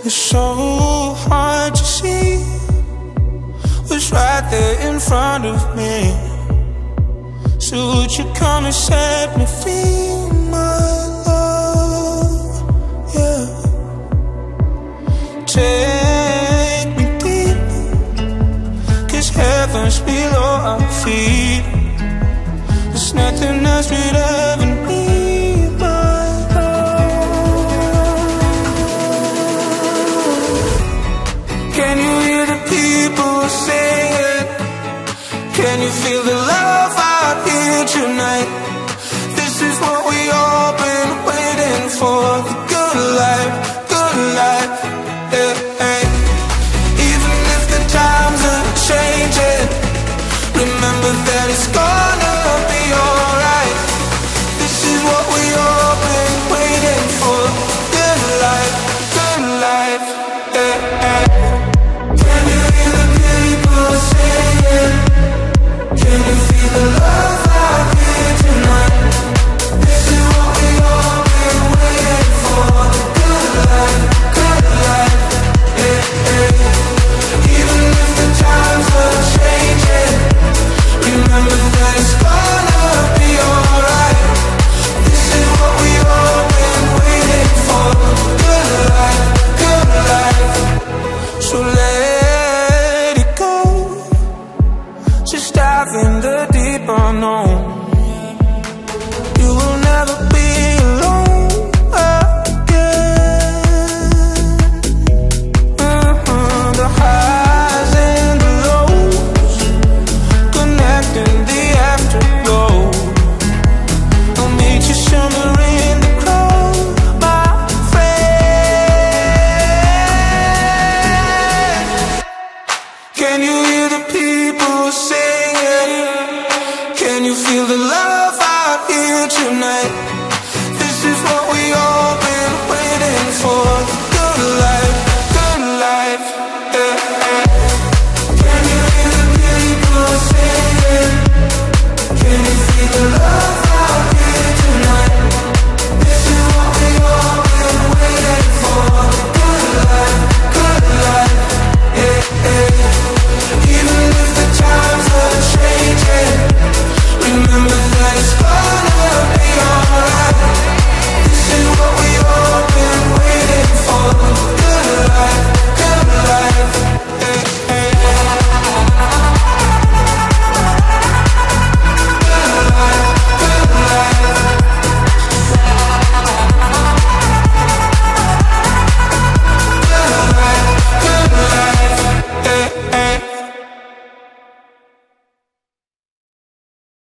It's so hard to see what's right there in front of me. So would you come and set me free, my love? Yeah. Take me deep, 'cause heaven's below our feet. There's nothing else we'd ever need, my love. Can you hear the people singing? Can you feel the love out here tonight? This is what we all been waiting for. The good life, yeah, hey. Even if the times are changing, remember that it's gonna be alright. This is what we all been waiting for. Good life, yeah, hey. Can you hear the people singing? Can you feel the love out here tonight? This is what we all been waiting for. The good life, yeah, yeah. Even if the times are changing, remember that it's gonna be alright. This is what we all been waiting for. Good life, so let it go. Just dive in the deep unknown. You will never be